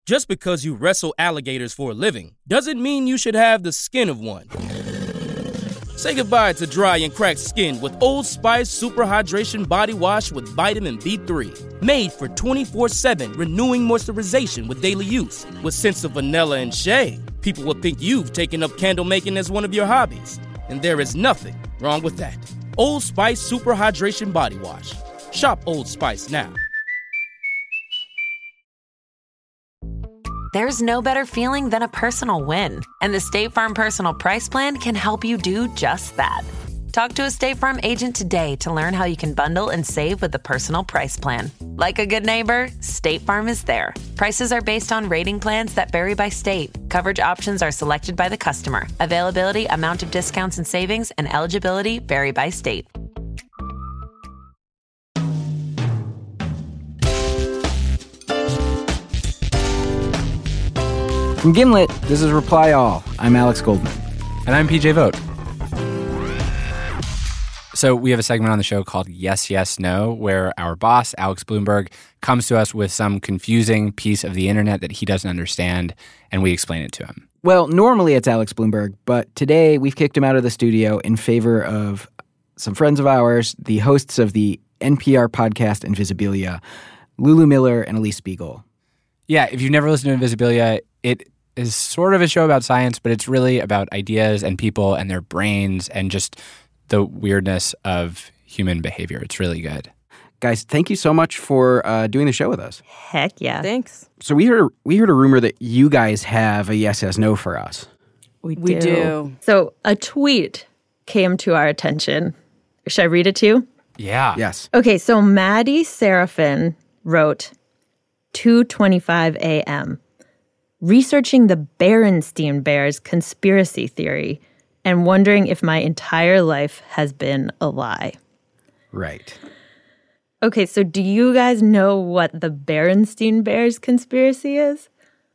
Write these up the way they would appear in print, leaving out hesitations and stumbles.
Just because you wrestle alligators for a living doesn't mean you should have the skin of one. Say goodbye to dry and cracked skin with Old Spice Super Hydration Body Wash with Vitamin B3. Made for 24/7 renewing moisturization with daily use. With scents of vanilla and shea, people will think you've taken up candle making as one of your hobbies. And there is nothing wrong with that. Old Spice Super Hydration Body Wash. Shop Old Spice now. There's no better feeling than a personal win, and the State Farm Personal Price Plan can help you do just that. Talk to a State Farm agent today to learn how you can bundle and save with the Personal Price Plan. Like a good neighbor, State Farm is there. Prices are based on rating plans that vary by state. Coverage options are selected by the customer. Availability, amount of discounts and savings, and eligibility vary by state. From Gimlet, this is Reply All. I'm Alex Goldman. And I'm PJ Vogt. So we have a segment on the show called Yes, Yes, No, where our boss, Alex Bloomberg, comes to us with some confusing piece of the internet that he doesn't understand, and we explain it to him. Well, normally it's Alex Bloomberg, but today we've kicked him out of the studio in favor of some friends of ours, the hosts of the NPR podcast Invisibilia, Lulu Miller and Elise Spiegel. Yeah, if you've never listened to Invisibilia, it is sort of a show about science, but it's really about ideas and people and their brains and just the weirdness of human behavior. It's really good. Guys, thank you so much for doing the show with us. Heck yeah. Thanks. So we heard a rumor that you guys have a yes, yes, no for us. We do. So a tweet came to our attention. Should I read it to you? Yeah. Yes. Okay, so Maddie Seraphin wrote, 2:25 a.m., researching the Berenstein Bears conspiracy theory and wondering if my entire life has been a lie. Right. Okay, so do you guys know what the Berenstein Bears conspiracy is?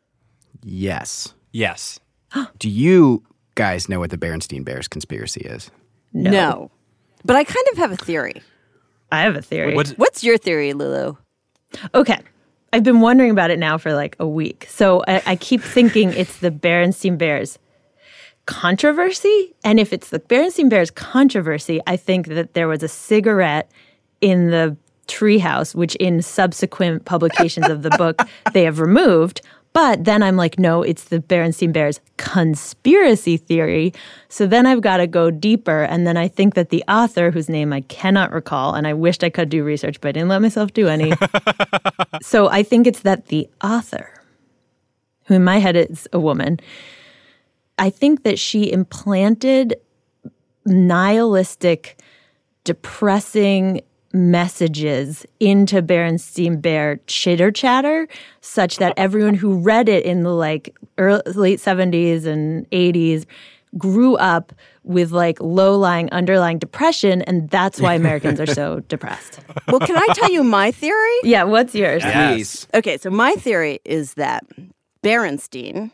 Yes. Yes. Do you guys know what the Berenstein Bears conspiracy is? No. But I kind of have a theory. I have a theory. What's your theory, Lulu? Okay. I've been wondering about it now for like a week. So I keep thinking it's the Berenstein Bears controversy. And if it's the Berenstein Bears controversy, I think that there was a cigarette in the treehouse, which in subsequent publications of the book they have removed. But then I'm like, no, it's the Berenstein Bears conspiracy theory. So then I've got to go deeper. And then I think that the author, whose name I cannot recall, and I wished I could do research, but I didn't let myself do any. So I think it's that the author, who in my head is a woman, I think that she implanted nihilistic, depressing messages into Berenstein Bear chitter chatter such that everyone who read it in the late 70s and 80s grew up with like low-lying underlying depression, and that's why Americans are so depressed. Well, can I tell you my theory? Yeah, what's yours? Please. Okay, so my theory is that Berenstein,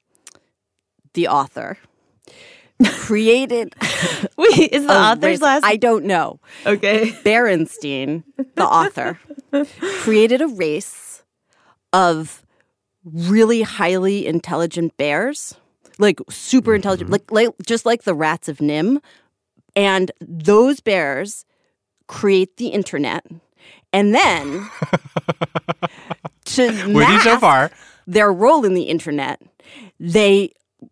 the author, created... Wait, is the author's last? I don't know. Okay. Berenstein, the author, created a race of really highly intelligent bears, like super intelligent, like just like the rats of Nim. And those bears create the internet. And then to With you so far. their role in the internet, they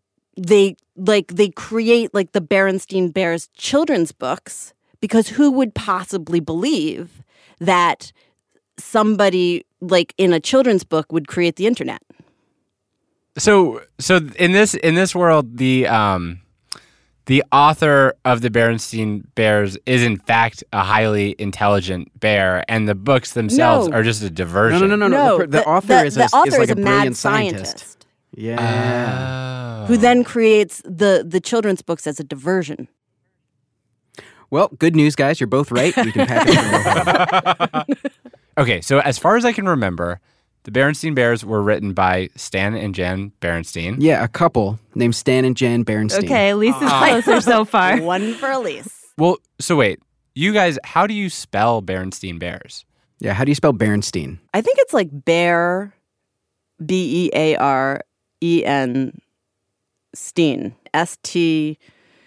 create like the Berenstein Bears children's books, because who would possibly believe that somebody like in a children's book would create the internet? So in this world, the author of the Berenstein Bears is in fact a highly intelligent bear, and the books themselves are just a diversion. No. The author is like a mad brilliant scientist. Yeah. Who then creates the children's books as a diversion. Well, good news, guys. You're both right. We can package them both. Okay, so as far as I can remember, the Berenstein Bears were written by Stan and Jan Berenstein. Yeah, a couple named Stan and Jan Berenstein. Okay, Elise is closer so far. One for Elise. Well, so wait, you guys, how do you spell Berenstein Bears? Yeah, how do you spell Berenstein? I think it's like bear, Bearen Steen. Stein.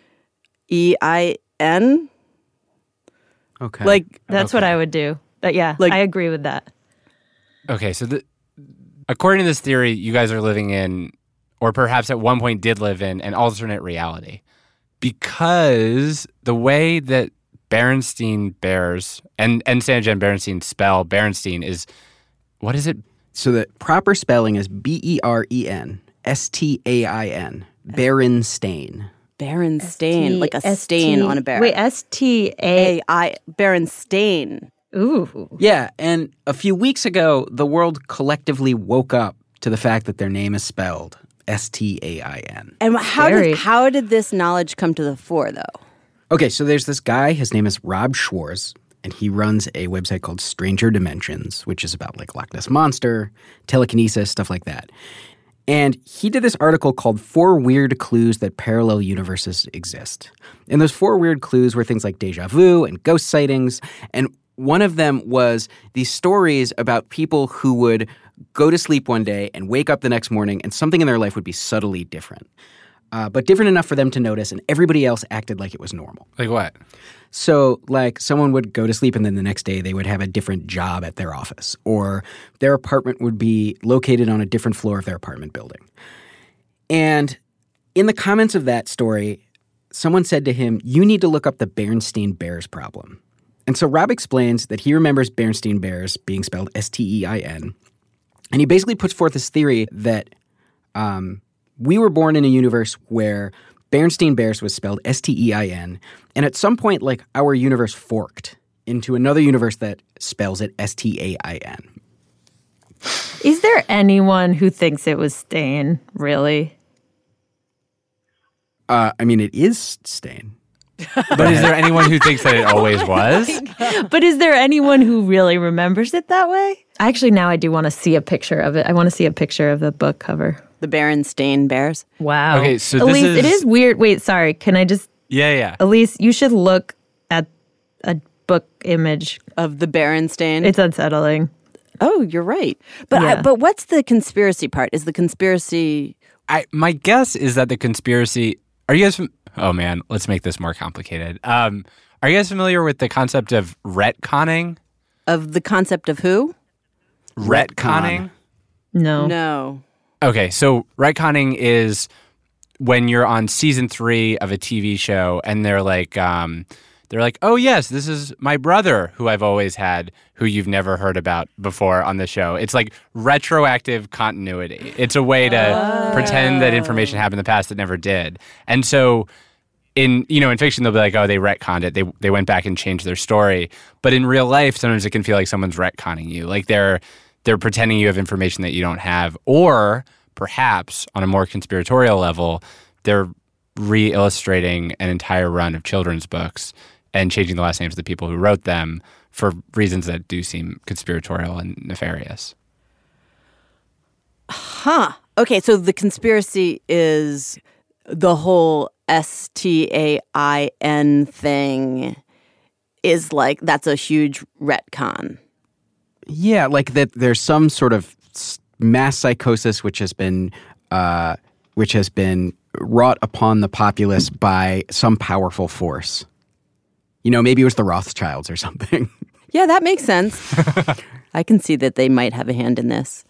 Okay. Like That's what I would do. I agree with that. Okay, so according to this theory, you guys are living in, or perhaps at one point did live in, an alternate reality. Because the way that Berenstein Bears and Sandra Jen Berenstein spell Berenstein is, what is it? So the proper spelling is Berenstein. Berenstain. Berenstain, like a stain on a bear. Wait, S-T-A-I. Berenstain. Ooh. Yeah, and a few weeks ago, the world collectively woke up to the fact that their name is spelled Stain. And how did this knowledge come to the fore, though? Okay, so there's this guy, his name is Rob Schwarz, and he runs a website called Stranger Dimensions, which is about like Loch Ness Monster, telekinesis, stuff like that. And he did this article called 4 Weird Clues That Parallel Universes Exist. And those 4 weird clues were things like deja vu and ghost sightings. And one of them was these stories about people who would go to sleep one day and wake up the next morning and something in their life would be subtly different. But different enough for them to notice, and everybody else acted like it was normal. Like what? So, like, someone would go to sleep and then the next day they would have a different job at their office, or their apartment would be located on a different floor of their apartment building. And in the comments of that story, someone said to him, "You need to look up the Berenstein Bears problem." And so Rob explains that he remembers Berenstein Bears being spelled Stein, and he basically puts forth this theory that we were born in a universe where Berenstein Bears was spelled Stein, and at some point, like, our universe forked into another universe that spells it Stain. Is there anyone who thinks it was Stain, really? I mean, it is Stain. But is there anyone who thinks that it always was? But is there anyone who really remembers it that way? Actually, now I do want to see a picture of it. I want to see a picture of the book cover. The Berenstain Bears. Wow. Okay, so Elise, this is... it is weird. Wait, sorry. Can I just... Yeah. Elise, you should look at a book image. Of the Berenstain. It's unsettling. Oh, you're right. But Yeah. but what's the conspiracy part? Is the conspiracy... My guess is that the conspiracy... Are you guys... Oh, man, let's make this more complicated. Are you guys familiar with the concept of retconning? Of the concept of who? Retconning? No. No. Okay, so retconning is when you're on season 3 of a TV show and they're like, oh yes, this is my brother who I've always had, who you've never heard about before on the show. It's like retroactive continuity. It's a way to pretend that information happened in the past that never did. And so in fiction, they'll be like, oh, they retconned it. They went back and changed their story. But in real life, sometimes it can feel like someone's retconning you. Like they're pretending you have information that you don't have, or perhaps on a more conspiratorial level, they're re-illustrating an entire run of children's books and changing the last names of the people who wrote them for reasons that do seem conspiratorial and nefarious. Huh. Okay, so the conspiracy is the whole Stain thing is like, that's a huge retcon. Yeah, like that there's some sort of mass psychosis which has been wrought upon the populace by some powerful force. Maybe it was the Rothschilds or something. Yeah, that makes sense. I can see that they might have a hand in this.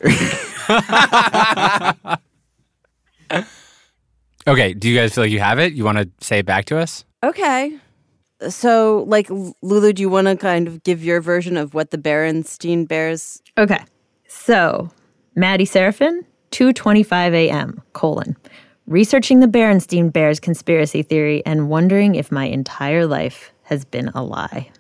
Okay, do you guys feel like you have it? You want to say it back to us? Okay. So, like, Lulu, do you want to kind of give your version of what the Berenstein Bears... Okay. So, Maddie Seraphin, 2:25 a.m., : researching the Berenstein Bears conspiracy theory and wondering if my entire life has been a lie.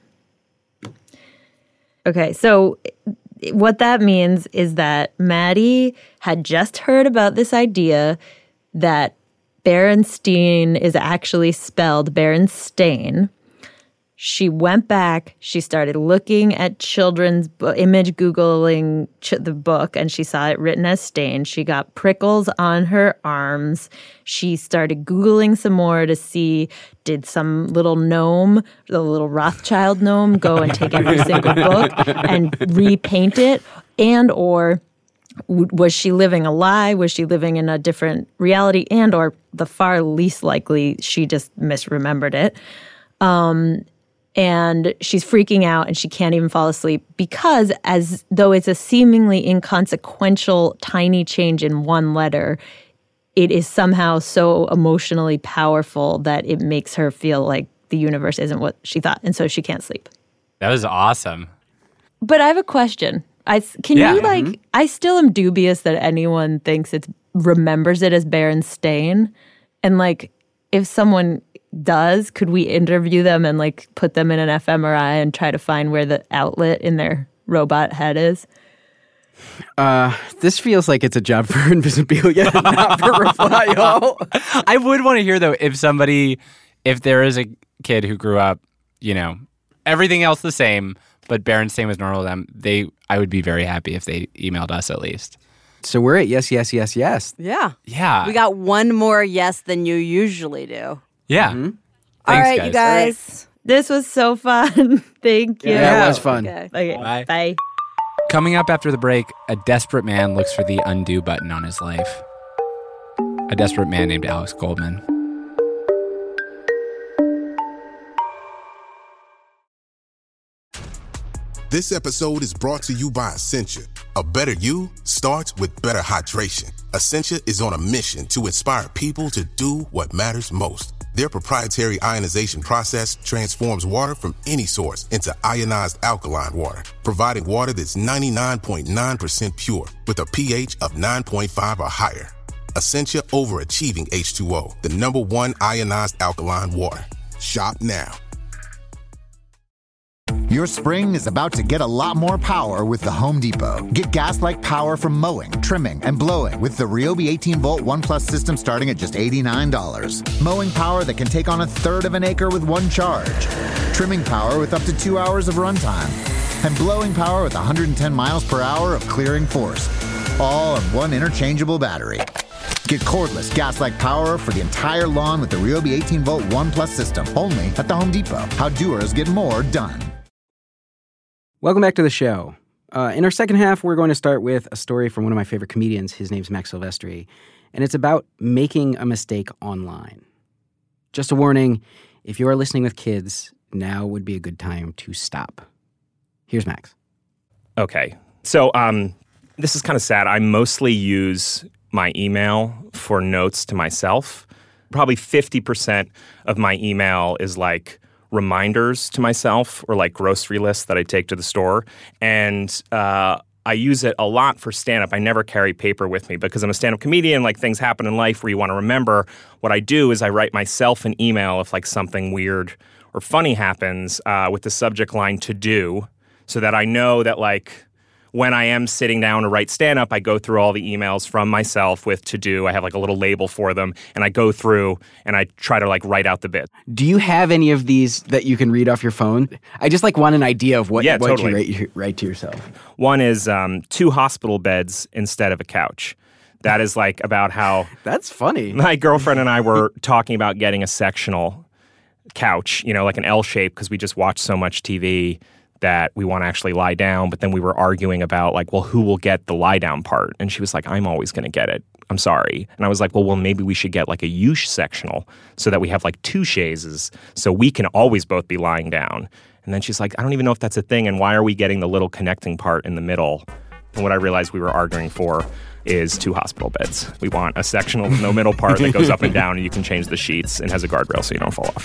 Okay, so what that means is that Maddie had just heard about this idea that Berenstein is actually spelled Berenstain. She went back, she started looking at children's image Googling the book, and she saw it written as Stain. She got prickles on her arms. She started Googling some more to see, did some little gnome, the little Rothschild gnome, go and take every single book and repaint it, and or Was she living a lie? Was she living in a different reality? And or the far least likely, she just misremembered it. And she's freaking out and she can't even fall asleep because as though it's a seemingly inconsequential tiny change in one letter, it is somehow so emotionally powerful that it makes her feel like the universe isn't what she thought. And so she can't sleep. That was awesome. But I have a question. I still am dubious that anyone thinks remembers it as Berenstain. And like, if someone does, could we interview them and like put them in an fMRI and try to find where the outlet in their robot head is? This feels like it's a job for Invisibilia, not for Reply All. I would want to hear though, if there is a kid who grew up, everything else the same, but Berenstain was normal to them, I would be very happy if they emailed us at least. So we're at yes. Yeah. Yeah. We got one more yes than you usually do. Yeah. Mm-hmm. All right, guys. you guys. This was so fun. Thank you. Yeah, it was fun. Okay. Bye. Bye. Coming up after the break, a desperate man looks for the undo button on his life. A desperate man named Alex Goldman. This episode is brought to you by Essentia. A better you starts with better hydration. Essentia is on a mission to inspire people to do what matters most. Their proprietary ionization process transforms water from any source into ionized alkaline water, providing water that's 99.9% pure with a pH of 9.5 or higher. Essentia overachieving H2O, the #1 ionized alkaline water. Shop now. Your spring is about to get a lot more power with the Home Depot. Get gas-like power from mowing, trimming, and blowing with the Ryobi 18-volt ONE+ system starting at just $89. Mowing power that can take on 1/3 of an acre with one charge. Trimming power with up to 2 hours of runtime. And blowing power with 110 miles per hour of clearing force. All on one interchangeable battery. Get cordless gas-like power for the entire lawn with the Ryobi 18-volt ONE+ system. Only at the Home Depot. How doers get more done. Welcome back to the show. In our second half, we're going to start with a story from one of my favorite comedians. His name's Max Silvestri, and it's about making a mistake online. Just a warning, if you are listening with kids, now would be a good time to stop. Here's Max. Okay. So this is kind of sad. I mostly use my email for notes to myself. Probably 50% of my email is like reminders to myself or like grocery lists that I take to the store. And I use it a lot for stand-up. I never carry paper with me because I'm a stand-up comedian. Like things happen in life where you want to remember. What I do is I write myself an email if like something weird or funny happens with the subject line to do so that I know that like when I am sitting down to write stand-up, I go through all the emails from myself with to do. I have like a little label for them, and I go through and I try to like write out the bit. Do you have any of these that you can read off your phone? I just like want an idea of what totally. you write to yourself. One is 2 hospital beds instead of a couch. That is like about how That's funny. my girlfriend and I were talking about getting a sectional couch, like an L shape, because we just watch so much TV that we want to actually lie down. But then we were arguing about like, well, who will get the lie down part? And she was like, I'm always going to get it. I'm sorry. And I was like, well, maybe we should get like a U sectional so that we have like 2 chaises so we can always both be lying down. And then she's like, I don't even know if that's a thing. And why are we getting the little connecting part in the middle? And what I realized we were arguing for is 2 hospital beds. We want a sectional, no middle part that goes up and down and you can change the sheets and has a guardrail so you don't fall off.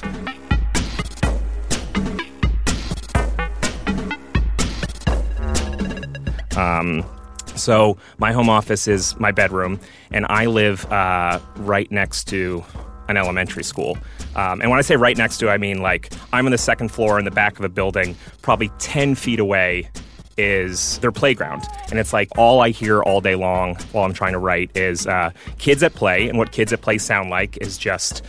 So my home office is my bedroom, and I live right next to an elementary school. And when I say right next to, I mean like I'm on the 2nd floor in the back of a building. Probably 10 feet away is their playground. And it's like all I hear all day long while I'm trying to write is kids at play. And what kids at play sound like is just,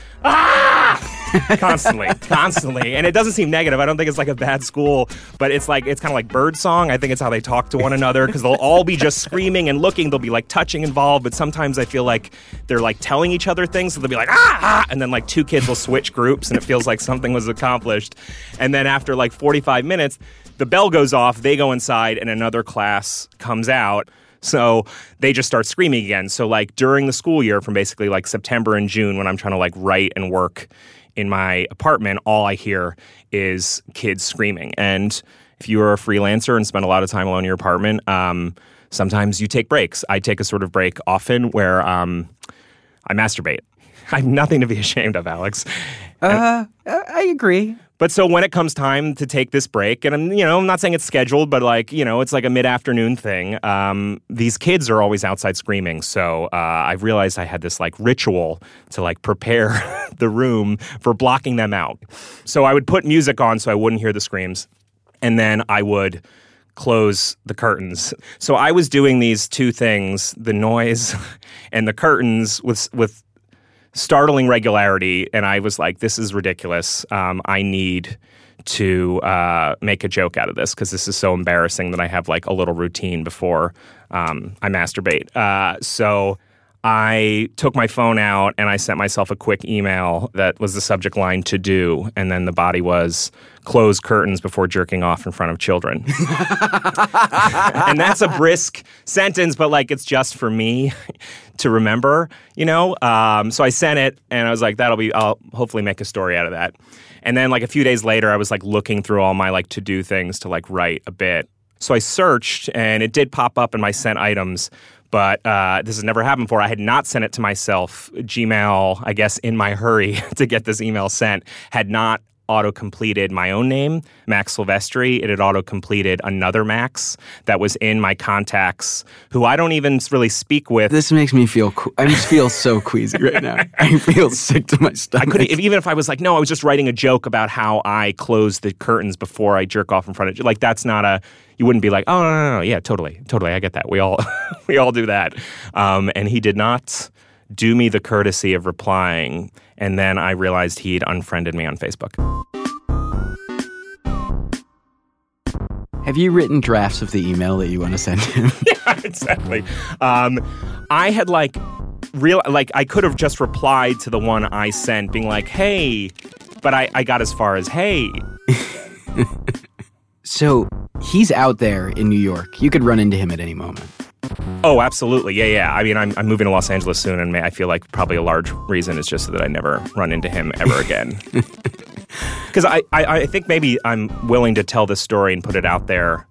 constantly. And it doesn't seem negative. I don't think it's like a bad school, but it's kind of like bird song. I think it's how they talk to one another because they'll all be just screaming and looking. They'll be like touching involved, but sometimes I feel like they're like telling each other things. So they'll be like, and then like 2 kids will switch groups and it feels like something was accomplished. And then after like 45 minutes, the bell goes off, they go inside, and another class comes out. So they just start screaming again. So like during the school year from basically like September and June when I'm trying to like write and work in my apartment, all I hear is kids screaming. And if you are a freelancer and spend a lot of time alone in your apartment, sometimes you take breaks. I take a sort of break often where I masturbate. I have nothing to be ashamed of, Alex. I agree. But so when it comes time to take this break, and I'm not saying it's scheduled, but like, it's like a mid-afternoon thing. These kids are always outside screaming. So I've realized I had this like ritual to like prepare the room for blocking them out. So I would put music on so I wouldn't hear the screams. And then I would close the curtains. So I was doing these two things, the noise and the curtains with startling regularity, and I was like, this is ridiculous. I need to make a joke out of this because this is so embarrassing that I have like a little routine before I masturbate. So I took my phone out and I sent myself a quick email that was the subject line "to do," and then the body was "close curtains before jerking off in front of children." And that's a brisk sentence, but like it's just for me to remember, So I sent it and I was like, I'll hopefully make a story out of that. And then like a few days later, I was like looking through all my like to-do things to like write a bit. So I searched and it did pop up in my sent items. But this has never happened before. I had not sent it to myself. Gmail, I guess, in my hurry to get this email sent, had not auto-completed my own name, Max Silvestri. It had auto-completed another Max that was in my contacts, who I don't even really speak with. This makes me feel I just feel so queasy right now. I feel sick to my stomach. I couldn't, even if I was like, no, I was just writing a joke about how I close the curtains before I jerk off in front of you. Like, that's not you wouldn't be like, oh, no, yeah, totally, I get that. We all do that. And he did not do me the courtesy of replying, and then I realized he'd unfriended me on Facebook. Have you written drafts of the email that you want to send him? Yeah, exactly. I had I could have just replied to the one I sent being like, hey, but I got as far as hey. So he's out there in New York. You could run into him at any moment. Oh, absolutely. Yeah. I mean, I'm moving to Los Angeles soon, and I feel like probably a large reason is just that I never run into him ever again. Because I think maybe I'm willing to tell this story and put it out there.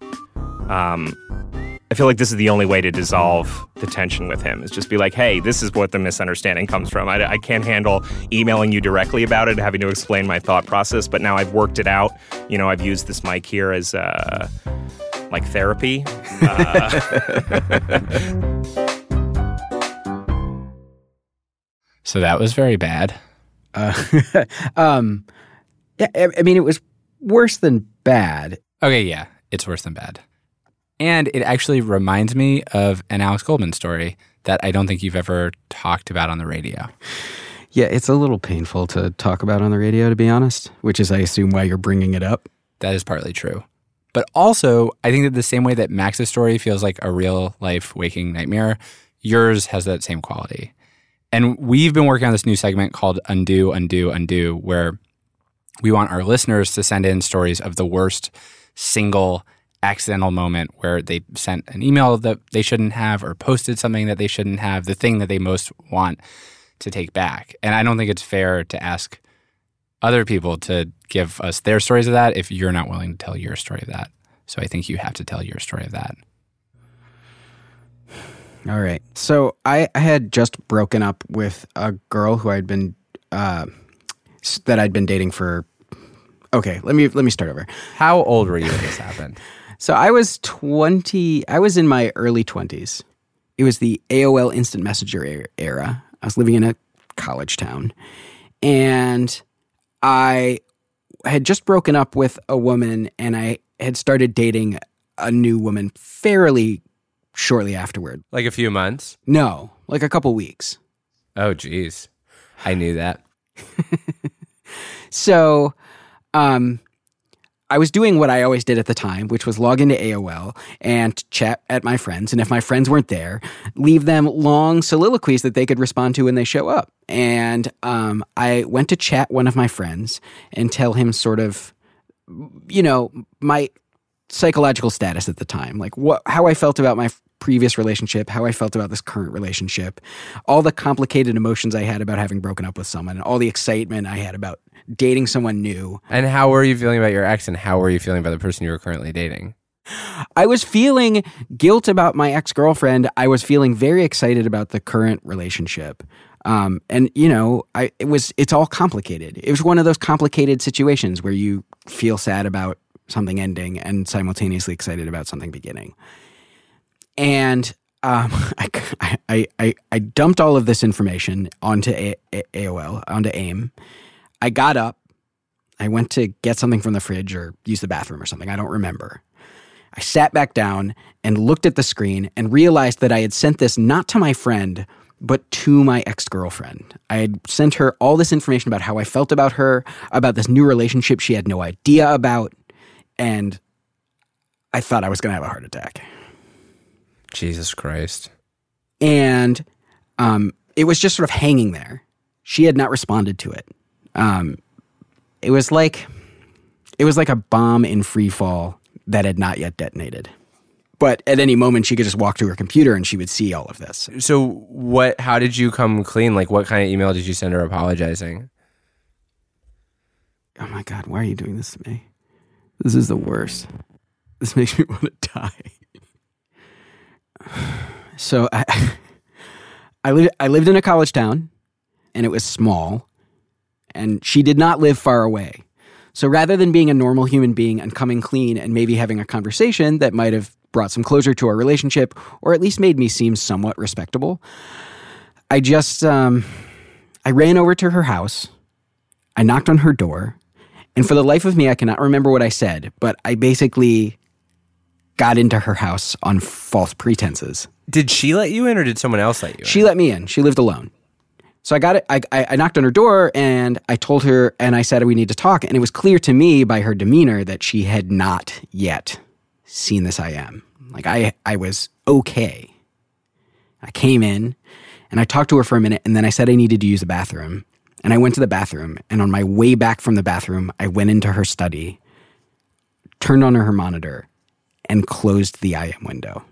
I feel like this is the only way to dissolve the tension with him, is just be like, hey, this is what the misunderstanding comes from. I can't handle emailing you directly about it, having to explain my thought process, but now I've worked it out. I've used this mic here as like therapy. So that was very bad. Yeah, I mean, it was worse than bad. Okay, yeah, it's worse than bad. And it actually reminds me of an Alex Goldman story that I don't think you've ever talked about on the radio. Yeah, it's a little painful to talk about on the radio, to be honest, which is, I assume, why you're bringing it up. That is partly true. But also, I think that the same way that Max's story feels like a real-life waking nightmare, yours has that same quality. And we've been working on this new segment called Undo, Undo, Undo, where we want our listeners to send in stories of the worst single accidental moment where they sent an email that they shouldn't have or posted something that they shouldn't have, the thing that they most want to take back. And I don't think it's fair to ask other people to give us their stories of that if you're not willing to tell your story of that. So I think you have to tell your story of that. All right. So I had just broken up with a girl who I'd been that I'd been dating for. Okay, let me start over. How old were you when this happened? So I was 20. I was in my early 20s. It was the AOL Instant Messenger era. I was living in a college town, and I had just broken up with a woman, and I had started dating a new woman fairly shortly afterward. Like a few months? No, like a couple weeks. Oh, geez. I knew that. So, I was doing what I always did at the time, which was log into AOL and chat at my friends. And if my friends weren't there, leave them long soliloquies that they could respond to when they show up. And I went to chat one of my friends and tell him sort of, my psychological status at the time, like how I felt about my previous relationship, how I felt about this current relationship, all the complicated emotions I had about having broken up with someone, all the excitement I had about dating someone new. And how were you feeling about your ex, and how were you feeling about the person you were currently dating? I was feeling guilt about my ex-girlfriend. I was feeling very excited about the current relationship. And you know, it's all complicated. It was one of those complicated situations where you feel sad about something ending and simultaneously excited about something beginning. And I dumped all of this information onto AOL, onto AIM. I got up. I went to get something from the fridge or use the bathroom or something. I don't remember. I sat back down and looked at the screen and realized that I had sent this not to my friend, but to my ex-girlfriend. I had sent her all this information about how I felt about her, about this new relationship she had no idea about, and I thought I was going to have a heart attack. Jesus Christ. And it was just sort of hanging there. She had not responded to it. It was like a bomb in free fall that had not yet detonated. But at any moment, she could just walk to her computer and she would see all of this. So how did you come clean? Like, what kind of email did you send her apologizing? Oh my God, why are you doing this to me? This is the worst. This makes me want to die. So I lived in a college town, and it was small, and she did not live far away. So rather than being a normal human being and coming clean and maybe having a conversation that might have brought some closure to our relationship, or at least made me seem somewhat respectable, I just, I ran over to her house. I knocked on her door. And for the life of me, I cannot remember what I said, but I basically got into her house on false pretenses. Did she let you in, or did someone else let you in? She let me in. She lived alone. So I got it. I knocked on her door and I told her, and I said, we need to talk. And it was clear to me by her demeanor that she had not yet seen this I am. Like I was okay. I came in and I talked to her for a minute, and then I said I needed to use the bathroom. And I went to the bathroom, and on my way back from the bathroom, I went into her study, turned on her monitor, and closed the IM window.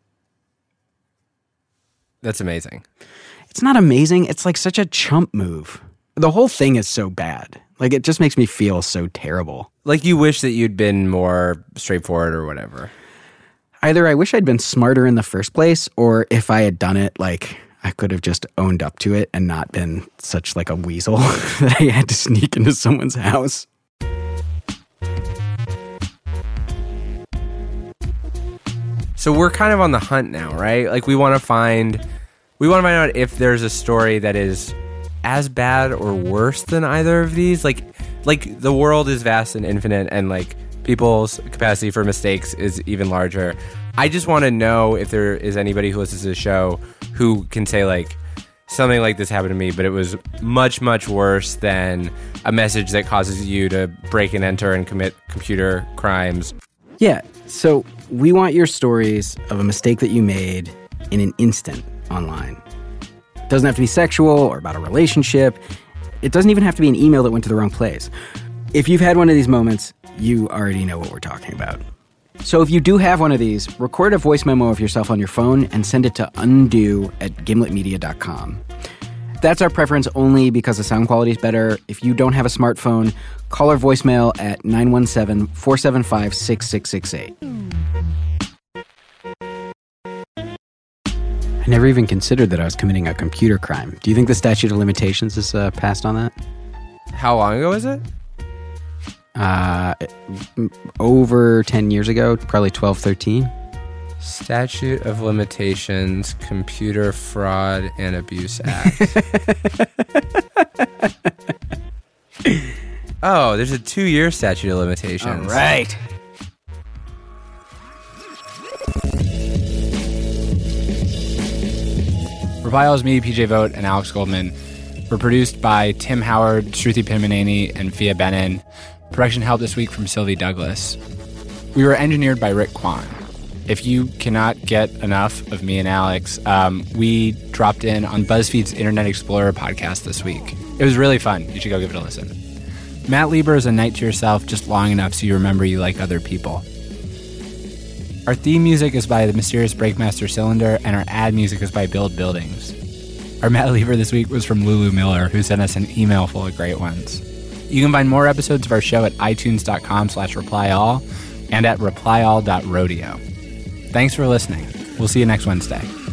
That's amazing. It's not amazing. It's like such a chump move. The whole thing is so bad. Like, it just makes me feel so terrible. Like, you wish that you'd been more straightforward or whatever. Either I wish I'd been smarter in the first place, or if I had done it, like, I could have just owned up to it and not been such like a weasel that I had to sneak into someone's house. So we're kind of on the hunt now, right? Like, we want to find out if there's a story that is as bad or worse than either of these. Like the world is vast and infinite, and like people's capacity for mistakes is even larger. I just want to know if there is anybody who listens to the show who can say, like, something like this happened to me, but it was much, much worse than a message that causes you to break and enter and commit computer crimes. Yeah, so we want your stories of a mistake that you made in an instant online. It doesn't have to be sexual or about a relationship. It doesn't even have to be an email that went to the wrong place. If you've had one of these moments, you already know what we're talking about. So if you do have one of these, record a voice memo of yourself on your phone and send it to undo@gimletmedia.com. That's our preference only because the sound quality is better. If you don't have a smartphone, call our voicemail at 917-475-6668. I never even considered that I was committing a computer crime. Do you think the statute of limitations is passed on that? How long ago is it? Over 10 years ago, probably 12, 13. Statute of Limitations, Computer Fraud and Abuse Act. Oh, there's a 2-year statute of limitations. All right. Revile's me, PJ Vogt, and Alex Goldman. We're produced by Tim Howard, Shruti Pimaneni, and Fia Benin. Production help this week from Sylvie Douglas. We were engineered by Rick Kwan. If you cannot get enough of me and Alex, we dropped in on BuzzFeed's Internet Explorer podcast this week. It was really fun. You should go give it a listen. Matt Lieber is a night to yourself just long enough so you remember you like other people. Our theme music is by the Mysterious Breakmaster Cylinder, and our ad music is by Build Buildings. Our Matt Lever this week was from Lulu Miller, who sent us an email full of great ones. You can find more episodes of our show at itunes.com/replyall and at replyall.rodeo. Thanks for listening. We'll see you next Wednesday.